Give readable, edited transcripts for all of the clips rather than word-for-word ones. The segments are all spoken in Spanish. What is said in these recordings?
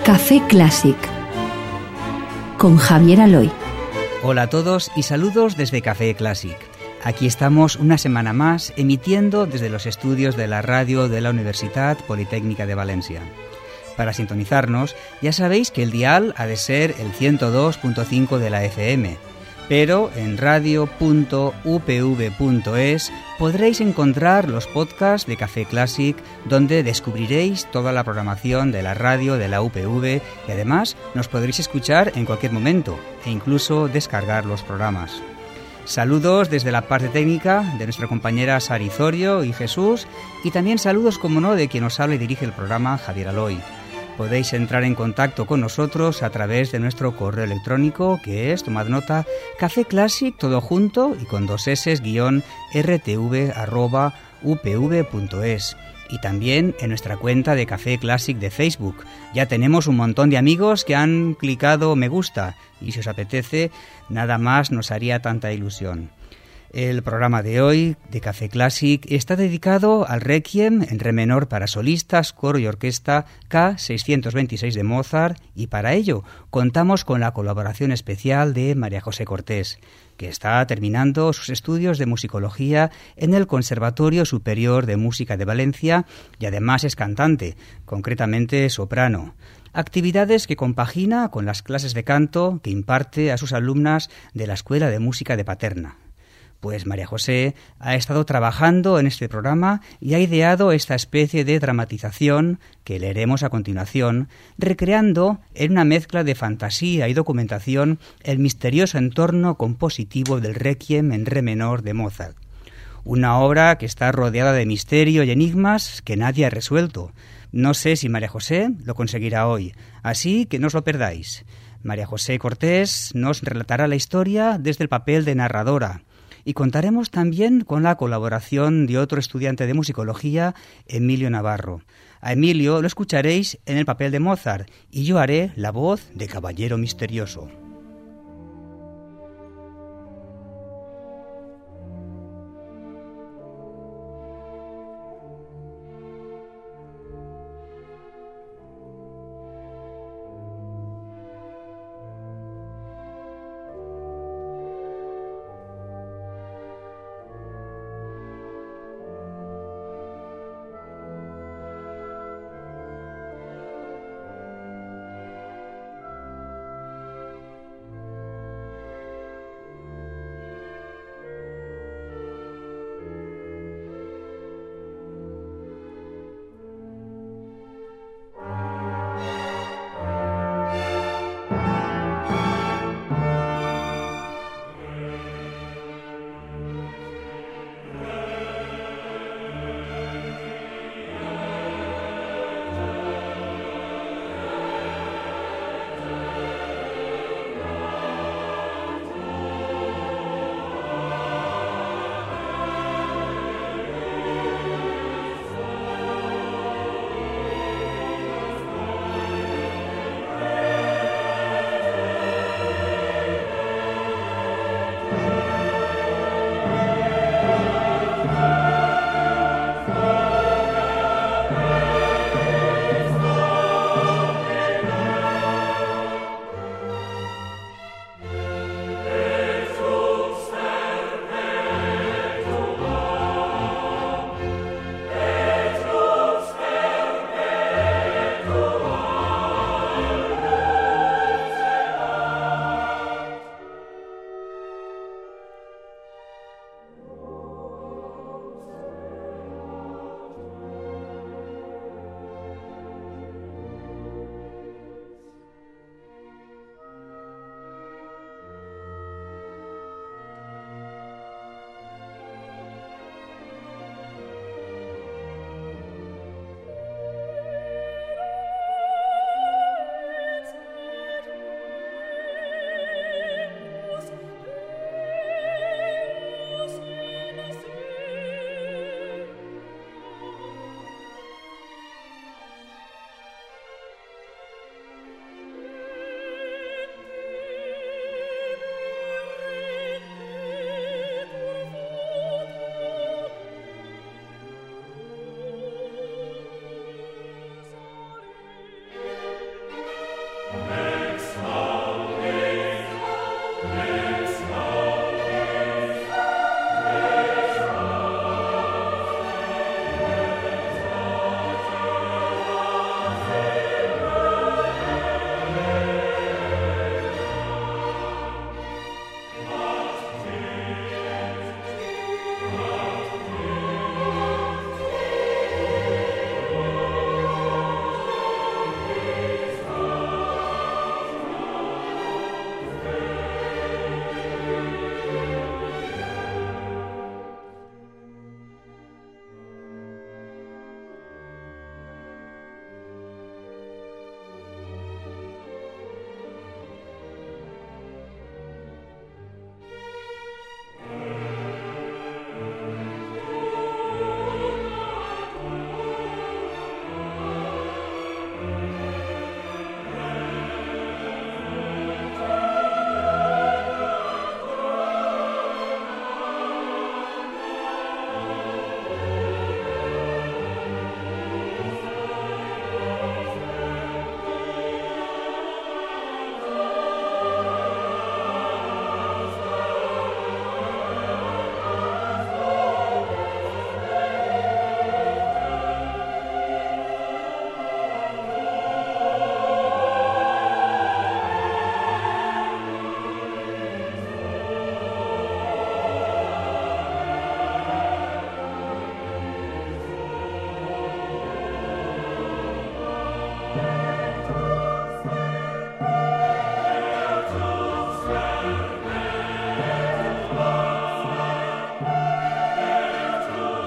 Café Clásic con Javier Aloy. Hola a todos y saludos desde Café Clásic. Aquí estamos una semana más emitiendo desde los estudios de la radio de la Universitat Politécnica de Valencia. Para sintonizarnos, ya sabéis que el dial ha de ser el 102.5 de la FM, pero en radio.upv.es podréis encontrar los podcasts de Café Clásic, donde descubriréis toda la programación de la radio de la UPV y además nos podréis escuchar en cualquier momento e incluso descargar los programas. Saludos desde la parte técnica de nuestra compañera Sari Zorio y Jesús, y también saludos, como no, de quien os habla y dirige el programa, Javier Aloy. Podéis entrar en contacto con nosotros a través de nuestro correo electrónico, que es, tomad nota, cafeclassic, todo junto y con 2 s, @upv.es. Y también en nuestra cuenta de Café Clásic de Facebook. Ya tenemos un montón de amigos que han clicado me gusta, y si os apetece, nada más nos haría tanta ilusión. El programa de hoy de Café Clásic está dedicado al Requiem en re menor para solistas, coro y orquesta K626 de Mozart, y para ello contamos con la colaboración especial de María José Cortés, que está terminando sus estudios de musicología en el Conservatorio Superior de Música de Valencia y además es cantante, concretamente soprano. Actividades que compagina con las clases de canto que imparte a sus alumnas de la Escuela de Música de Paterna. Pues María José ha estado trabajando en este programa y ha ideado esta especie de dramatización que leeremos a continuación, recreando en una mezcla de fantasía y documentación el misterioso entorno compositivo del Requiem en re menor de Mozart. Una obra que está rodeada de misterio y enigmas que nadie ha resuelto. No sé si María José lo conseguirá hoy, así que no os lo perdáis. María José Cortés nos relatará la historia desde el papel de narradora. Y contaremos también con la colaboración de otro estudiante de musicología, Emilio Navarro. A Emilio lo escucharéis en el papel de Mozart y yo haré la voz de Caballero Misterioso.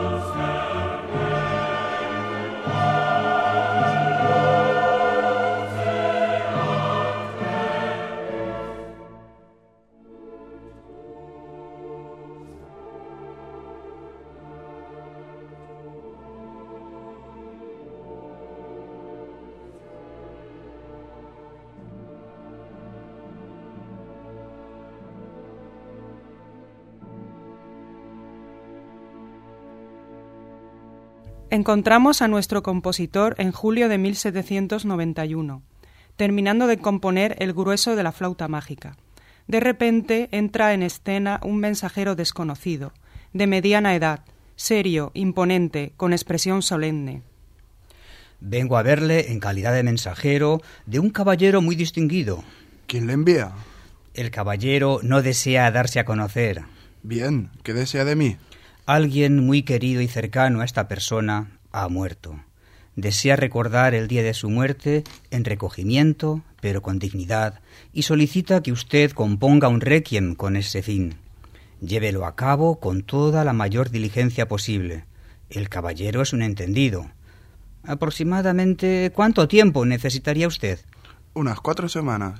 Encontramos a nuestro compositor en julio de 1791, terminando de componer el grueso de la flauta mágica. De repente entra en escena un mensajero desconocido, de mediana edad, serio, imponente, con expresión solemne. Vengo a verle en calidad de mensajero de un caballero muy distinguido. ¿Quién le envía? El caballero no desea darse a conocer. Bien, ¿qué desea de mí? Alguien muy querido y cercano a esta persona ha muerto. Desea recordar el día de su muerte en recogimiento, pero con dignidad, y solicita que usted componga un requiem con ese fin. Llévelo a cabo con toda la mayor diligencia posible. El caballero es un entendido. Aproximadamente, ¿cuánto tiempo necesitaría usted? Unas 4 semanas.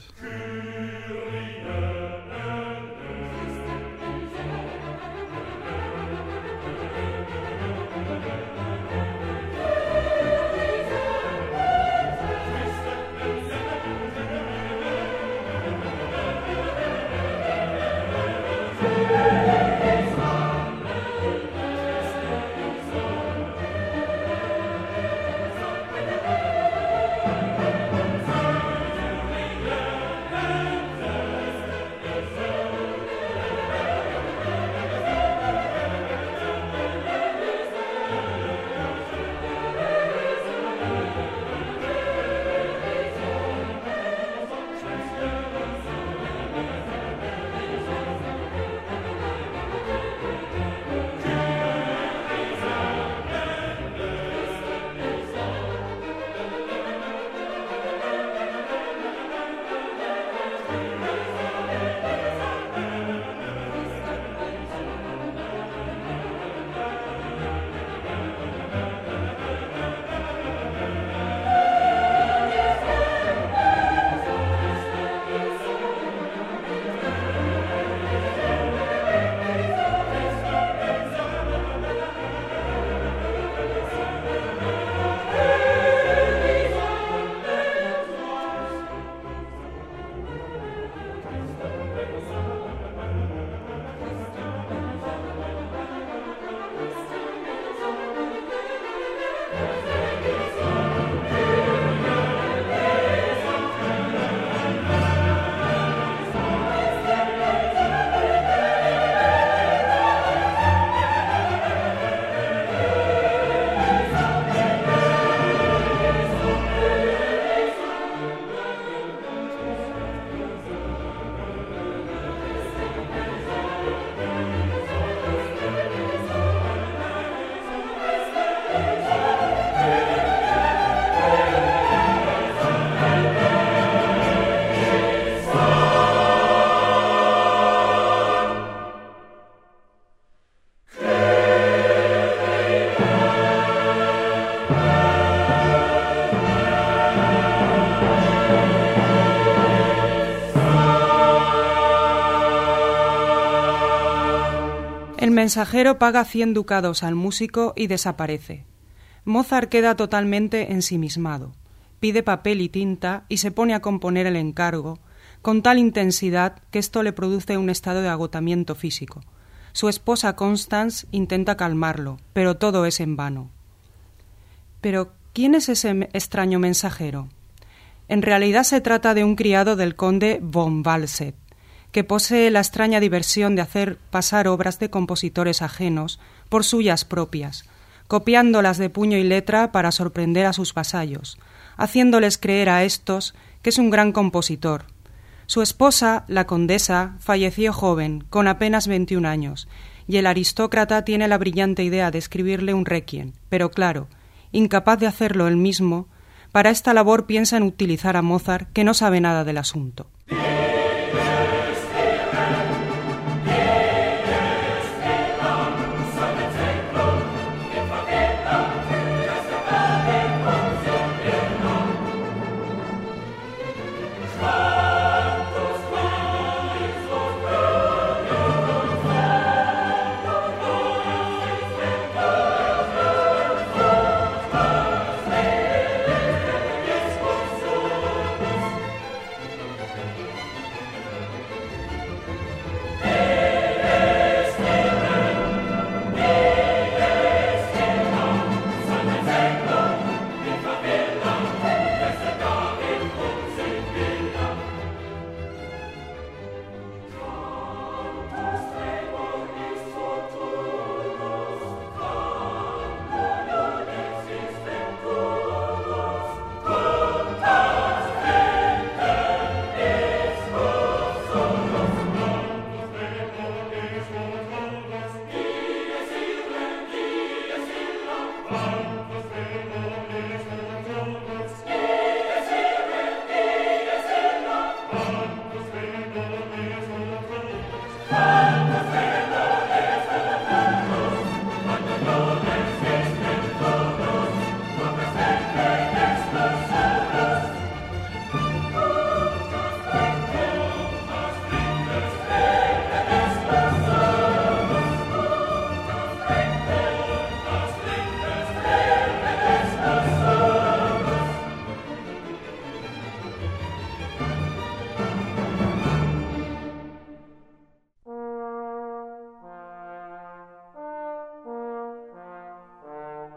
El mensajero paga 100 ducados al músico y desaparece. Mozart queda totalmente ensimismado. Pide papel y tinta y se pone a componer el encargo, con tal intensidad que esto le produce un estado de agotamiento físico. Su esposa Constance intenta calmarlo, pero todo es en vano. Pero, ¿quién es ese extraño mensajero? En realidad se trata de un criado del conde von Walseth, que posee la extraña diversión de hacer pasar obras de compositores ajenos por suyas propias, copiándolas de puño y letra para sorprender a sus vasallos, haciéndoles creer a éstos que es un gran compositor. Su esposa, la condesa, falleció joven, con apenas 21 años, y el aristócrata tiene la brillante idea de escribirle un requiem, pero claro, incapaz de hacerlo él mismo, para esta labor piensa en utilizar a Mozart, que no sabe nada del asunto.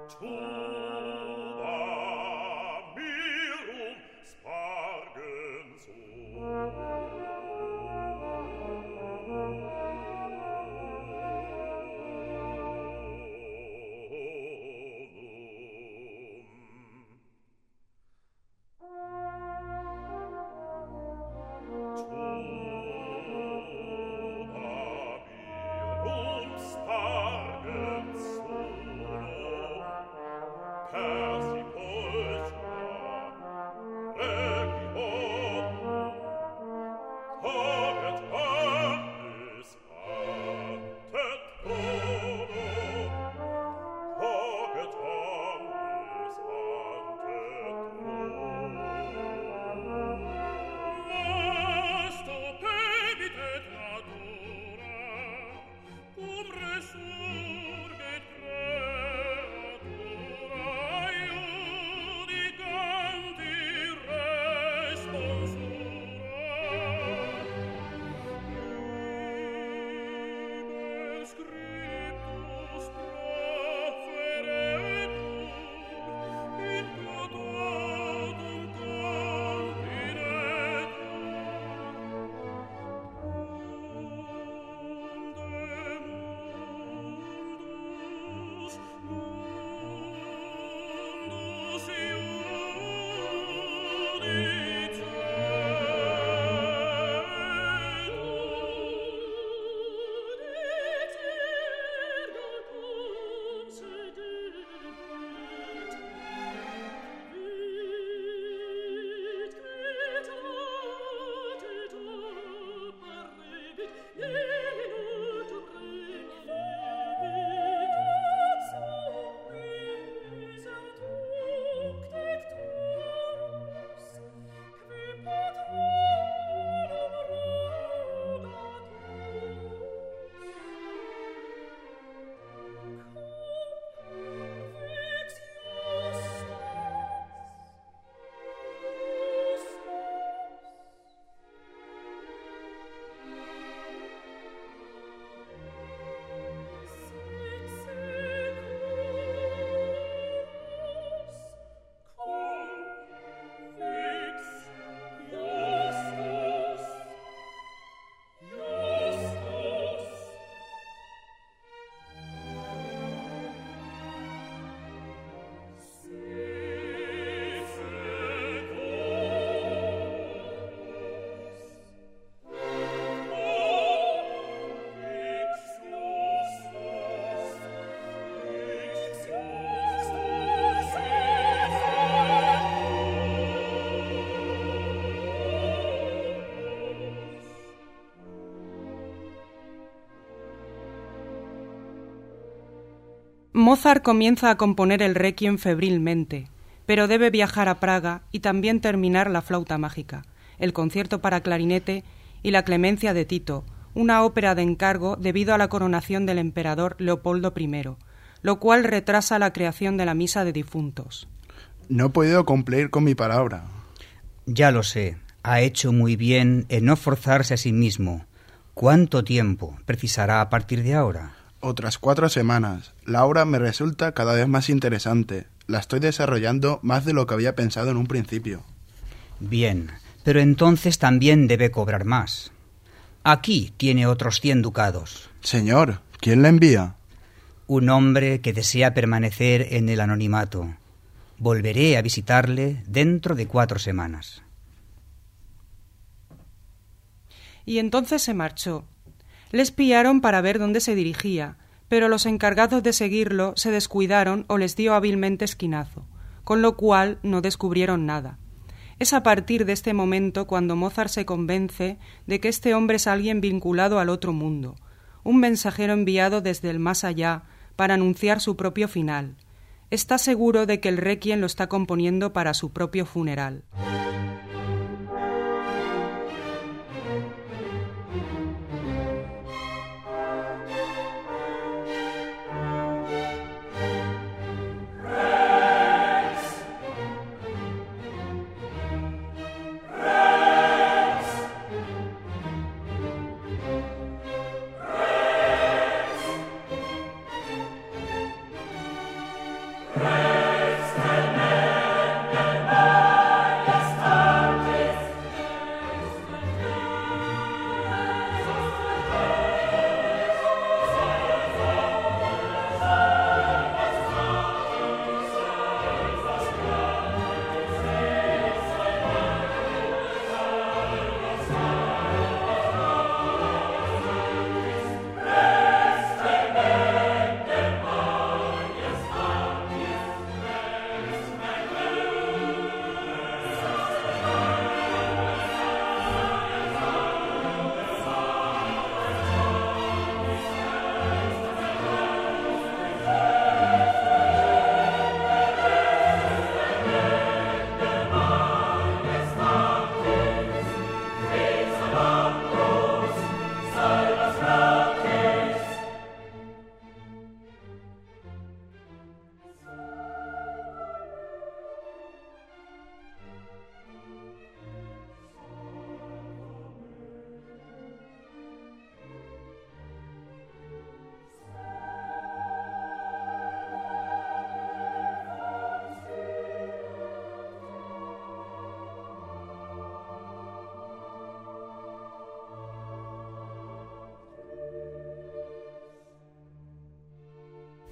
Mozart comienza a componer el Requiem febrilmente, pero debe viajar a Praga y también terminar la Flauta Mágica, el concierto para clarinete y la Clemencia de Tito, una ópera de encargo debido a la coronación del emperador Leopoldo I, lo cual retrasa la creación de la Misa de Difuntos. No he podido cumplir con mi palabra. Ya lo sé, ha hecho muy bien en no forzarse a sí mismo. ¿Cuánto tiempo precisará a partir de ahora? Otras 4 semanas. La obra me resulta cada vez más interesante. La estoy desarrollando más de lo que había pensado en un principio. Bien, pero entonces también debe cobrar más. Aquí tiene otros 100 ducados. Señor, ¿quién la envía? Un hombre que desea permanecer en el anonimato. Volveré a visitarle dentro de 4 semanas. Y entonces se marchó. Le espiaron para ver dónde se dirigía, pero los encargados de seguirlo se descuidaron o les dio hábilmente esquinazo, con lo cual no descubrieron nada. Es a partir de este momento cuando Mozart se convence de que este hombre es alguien vinculado al otro mundo, un mensajero enviado desde el más allá para anunciar su propio final. Está seguro de que el Requiem lo está componiendo para su propio funeral.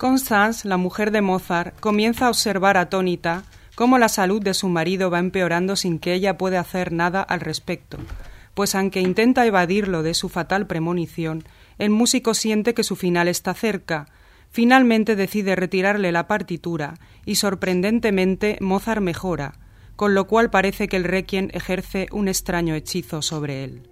Constance, la mujer de Mozart, comienza a observar atónita cómo la salud de su marido va empeorando sin que ella pueda hacer nada al respecto, pues aunque intenta evadirlo de su fatal premonición, el músico siente que su final está cerca. Finalmente decide retirarle la partitura y sorprendentemente Mozart mejora, con lo cual parece que el Requiem ejerce un extraño hechizo sobre él.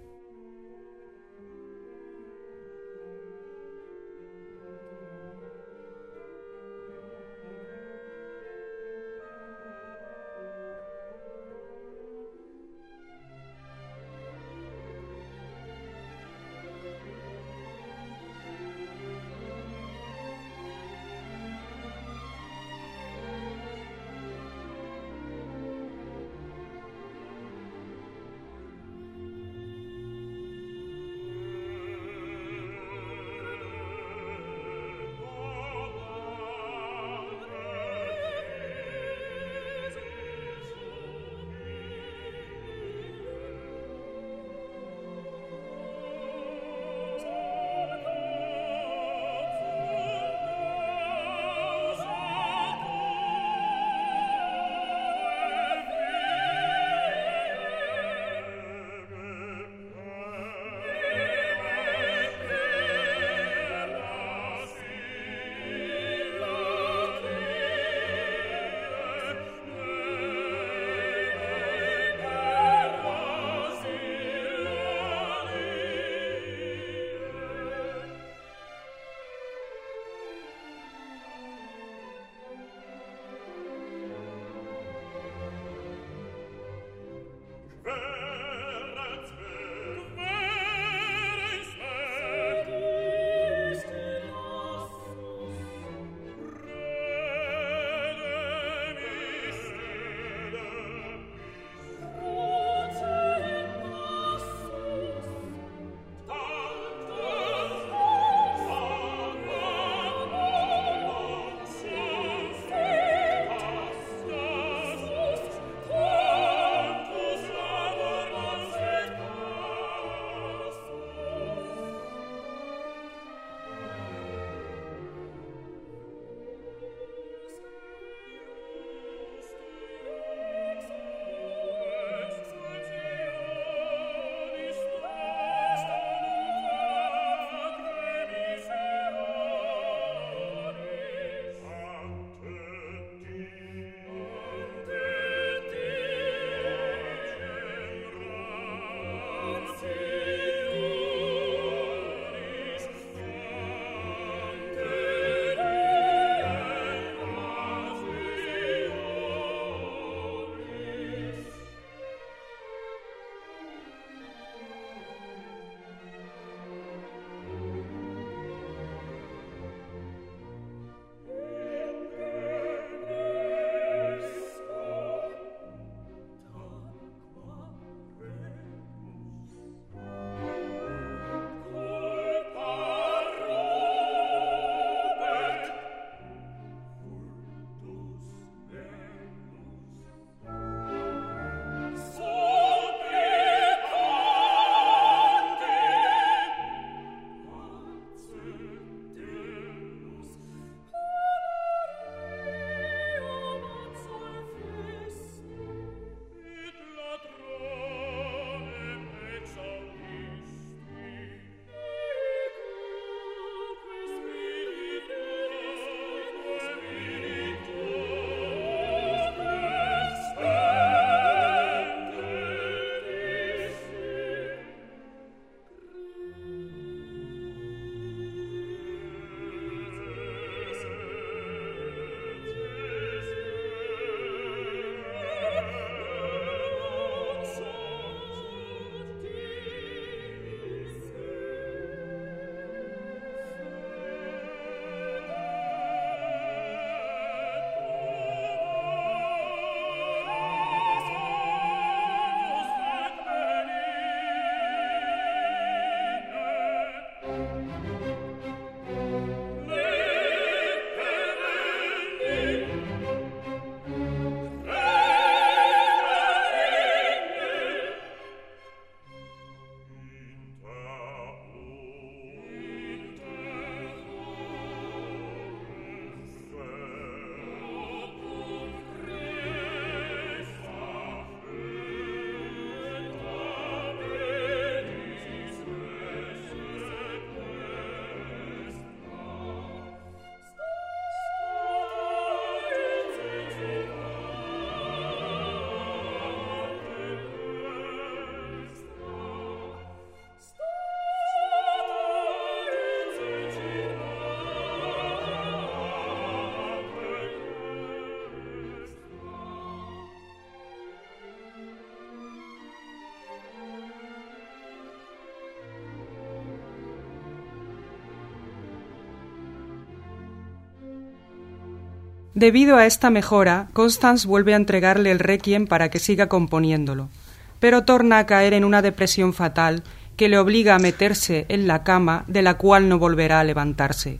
Debido a esta mejora, Constance vuelve a entregarle el requiem para que siga componiéndolo, pero torna a caer en una depresión fatal que le obliga a meterse en la cama de la cual no volverá a levantarse.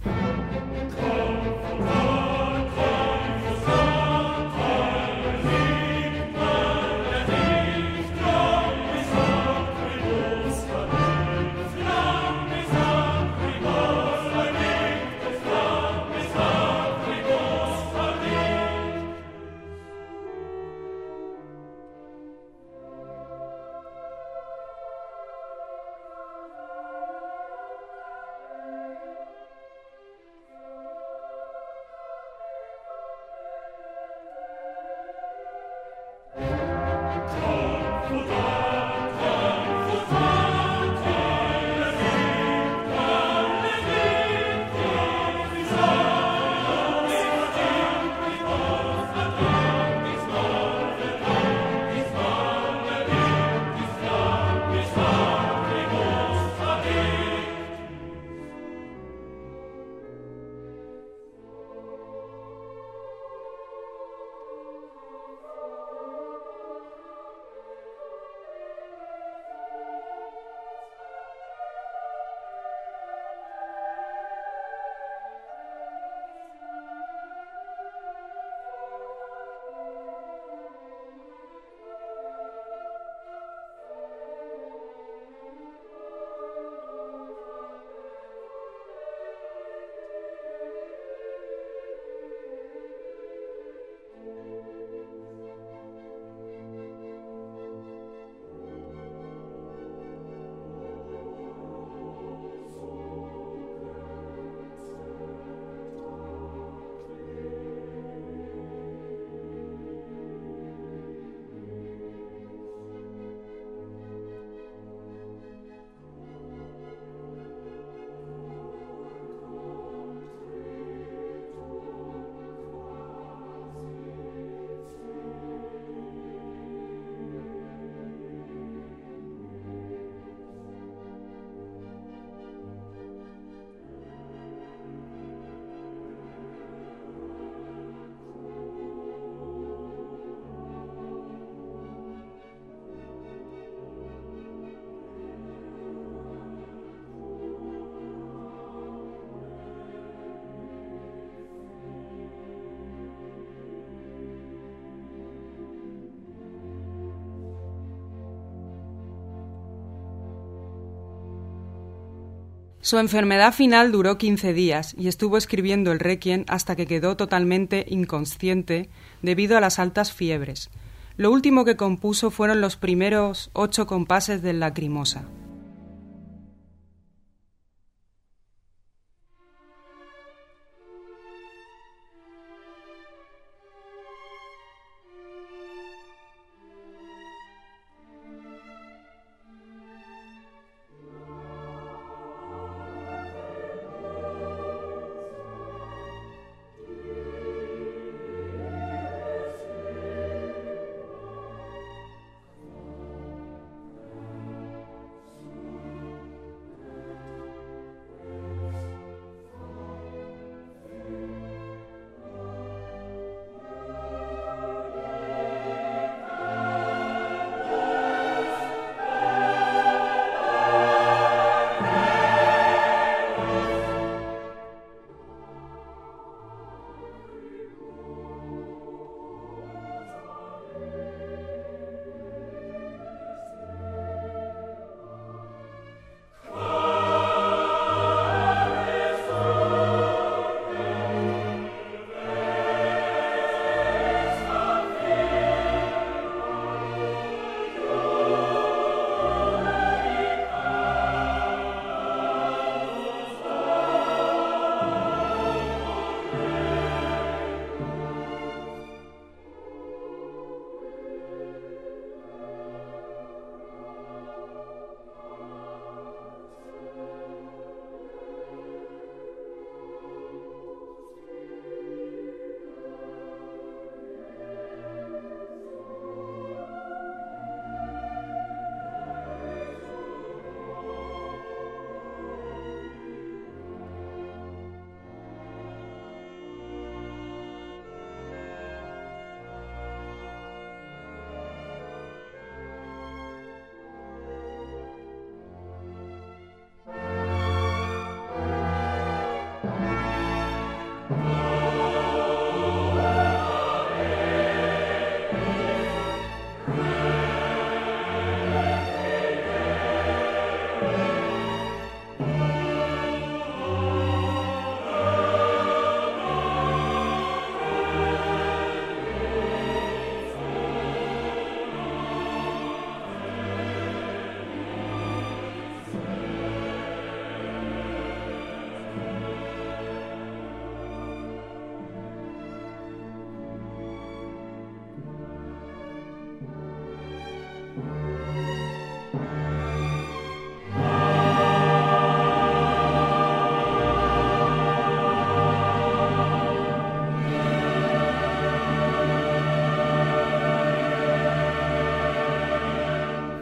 Su enfermedad final duró 15 días y estuvo escribiendo el requiem hasta que quedó totalmente inconsciente debido a las altas fiebres. Lo último que compuso fueron los primeros 8 compases del Lacrimosa.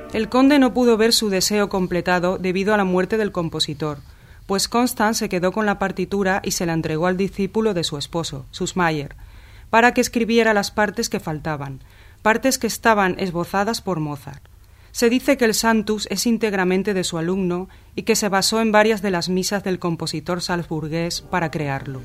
El conde no pudo ver su deseo completado debido a la muerte del compositor, pues Constant se quedó con la partitura y se la entregó al discípulo de su esposo, Süssmayr, para que escribiera las partes que faltaban, partes que estaban esbozadas por Mozart. Se dice que el Sanctus es íntegramente de su alumno y que se basó en varias de las misas del compositor salzburgués para crearlo.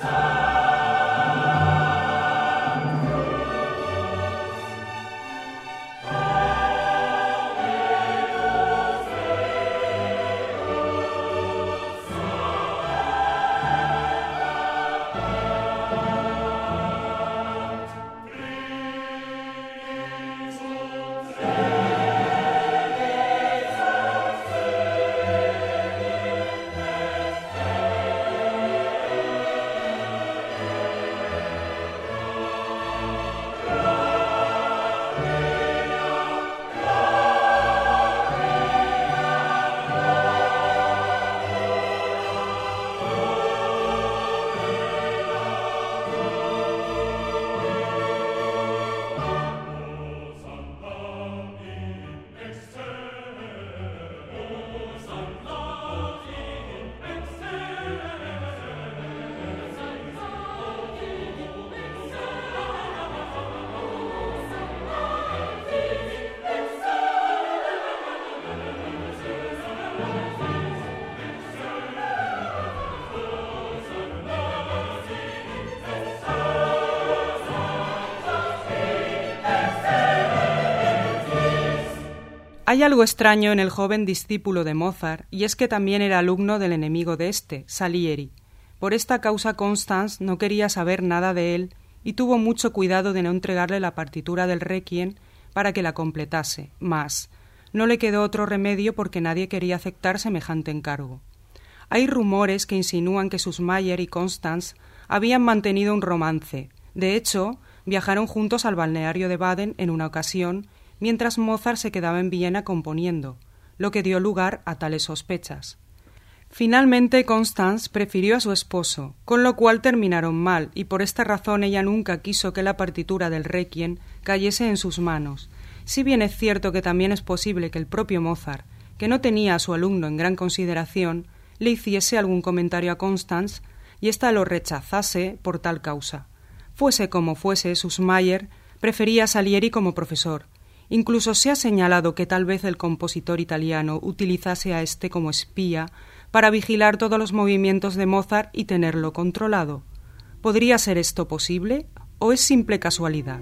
Hay algo extraño en el joven discípulo de Mozart, y es que también era alumno del enemigo de éste, Salieri. Por esta causa Constance no quería saber nada de él y tuvo mucho cuidado de no entregarle la partitura del Requiem para que la completase, mas no le quedó otro remedio porque nadie quería aceptar semejante encargo. Hay rumores que insinúan que Süssmayr y Constance habían mantenido un romance. De hecho, viajaron juntos al balneario de Baden en una ocasión, mientras Mozart se quedaba en Viena componiendo, lo que dio lugar a tales sospechas. Finalmente, Constance prefirió a su esposo, con lo cual terminaron mal, y por esta razón ella nunca quiso que la partitura del Requiem cayese en sus manos. Si bien es cierto que también es posible que el propio Mozart, que no tenía a su alumno en gran consideración, le hiciese algún comentario a Constance y ésta lo rechazase por tal causa. Fuese como fuese, Süssmayr prefería a Salieri como profesor. Incluso se ha señalado que tal vez el compositor italiano utilizase a éste como espía para vigilar todos los movimientos de Mozart y tenerlo controlado. ¿Podría ser esto posible o es simple casualidad?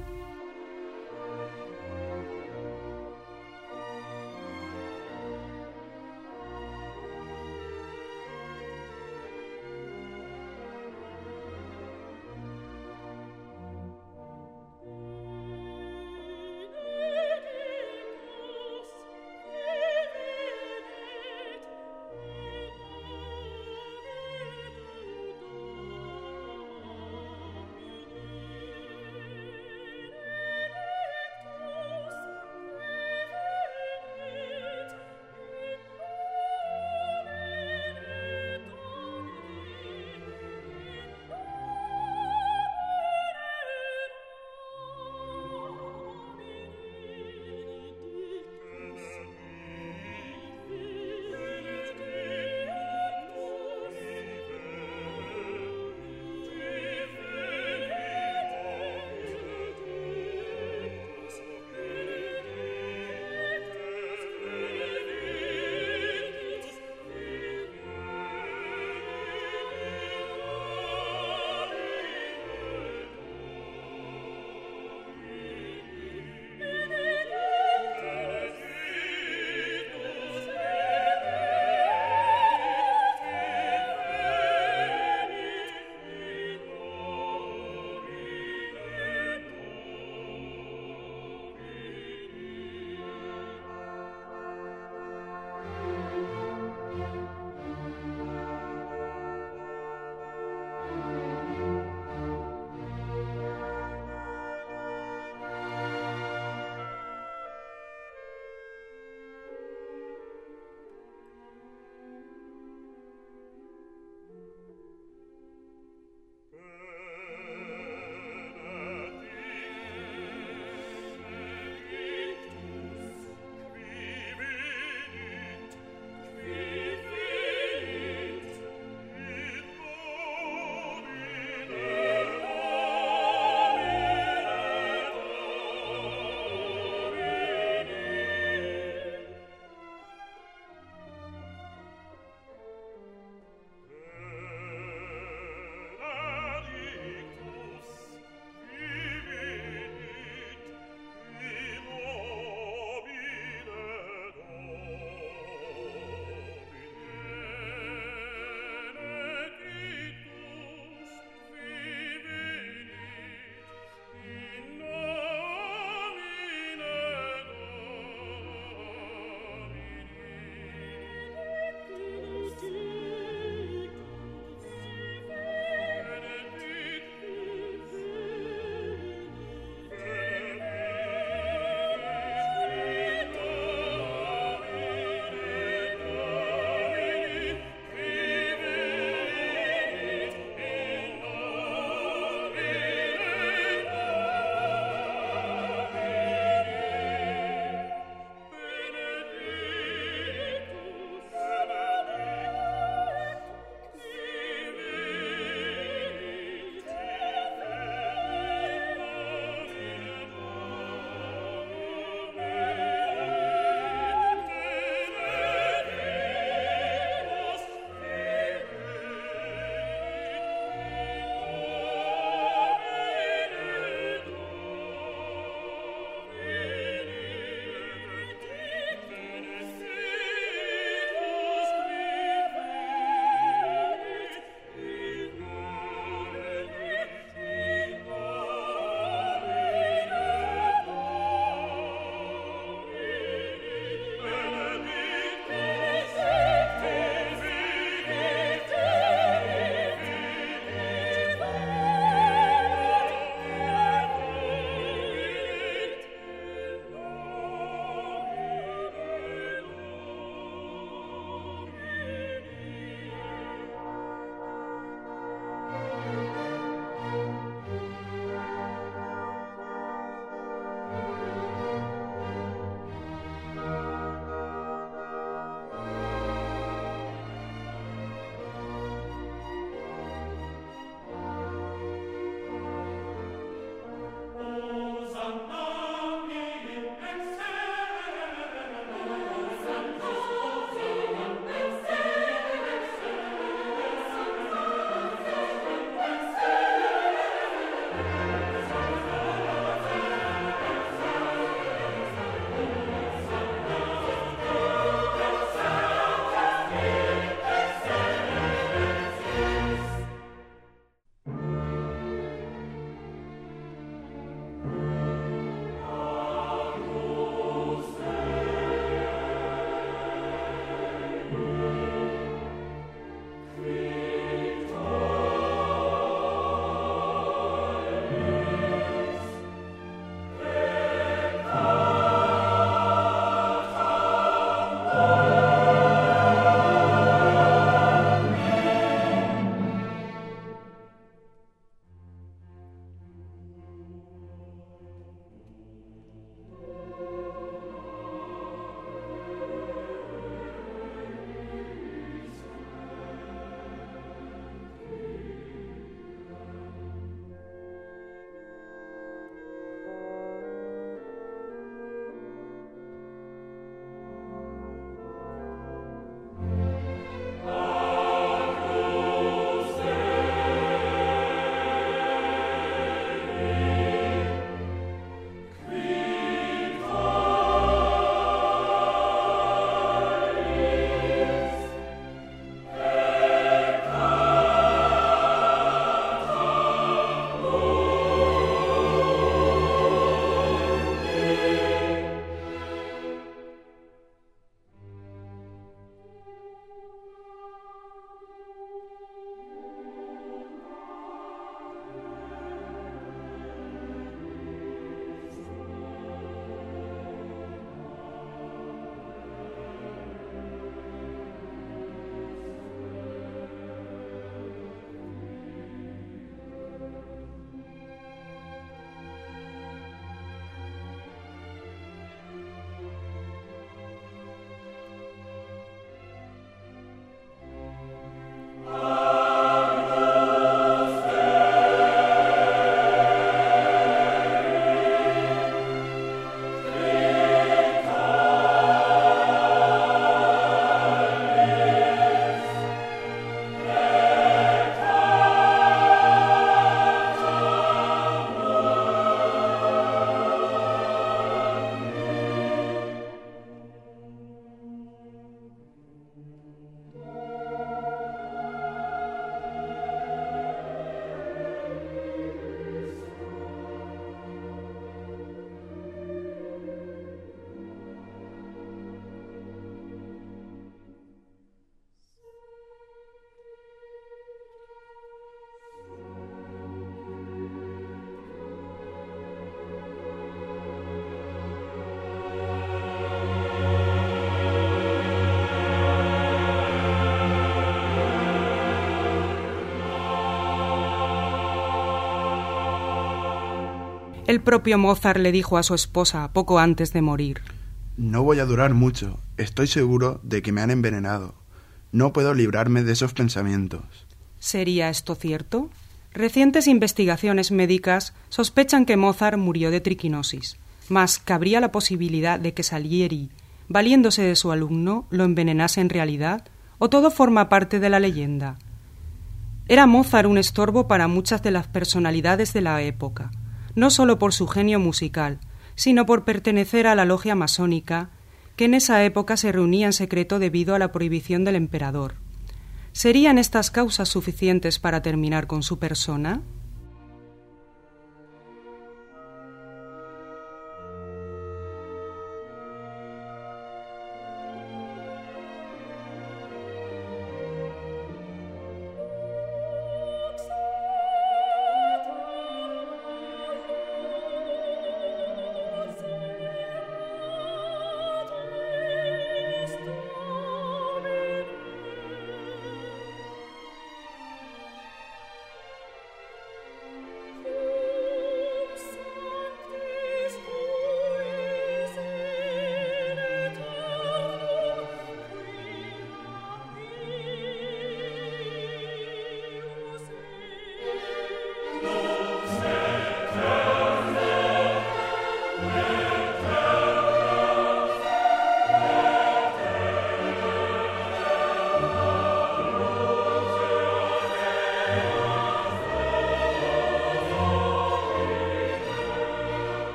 El propio Mozart le dijo a su esposa poco antes de morir: No voy a durar mucho. Estoy seguro de que me han envenenado. No puedo librarme de esos pensamientos. ¿Sería esto cierto? Recientes investigaciones médicas sospechan que Mozart murió de triquinosis, mas cabría la posibilidad de que Salieri, valiéndose de su alumno, lo envenenase en realidad, o todo forma parte de la leyenda. Era Mozart un estorbo para muchas de las personalidades de la época, no solo por su genio musical, sino por pertenecer a la logia masónica, que en esa época se reunía en secreto debido a la prohibición del emperador. ¿Serían estas causas suficientes para terminar con su persona?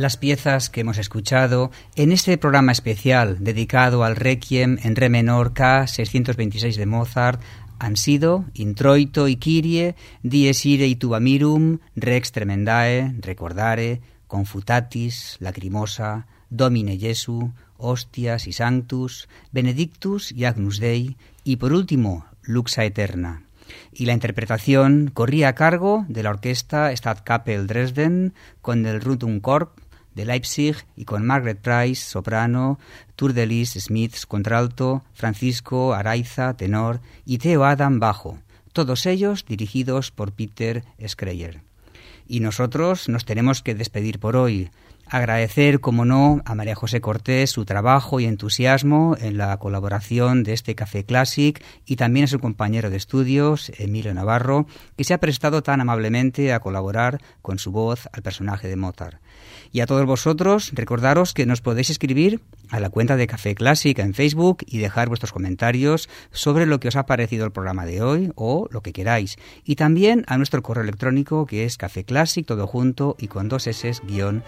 Las piezas que hemos escuchado en este programa especial dedicado al Requiem en re menor K626 de Mozart han sido Introito y Kyrie, Dies Irae Tubamirum, Rex Tremendae, Recordare, Confutatis, Lacrimosa, Domine Jesu, Hostias y Sanctus, Benedictus y Agnus Dei y por último Luxa Eterna. Y la interpretación corría a cargo de la orquesta Stadtkapelle Dresden con el Rundfunkchor de Leipzig y con Margaret Price, soprano, Turdelis Smith, contralto, Francisco Araiza, tenor y Theo Adam, bajo, todos ellos dirigidos por Peter Schreier. Y nosotros nos tenemos que despedir por hoy. Agradecer, como no, a María José Cortés su trabajo y entusiasmo en la colaboración de este Café Clásic y también a su compañero de estudios, Emilio Navarro, que se ha prestado tan amablemente a colaborar con su voz al personaje de Mozart. Y a todos vosotros, recordaros que nos podéis escribir a la cuenta de Café Clásic en Facebook y dejar vuestros comentarios sobre lo que os ha parecido el programa de hoy o lo que queráis. Y también a nuestro correo electrónico que es cafeclásic, todo junto y con 2 s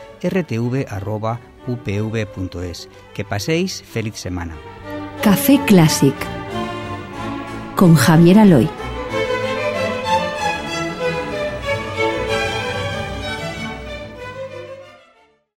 /rtv@upv.es. Que paséis feliz semana. Café Clásic con Javier Aloy.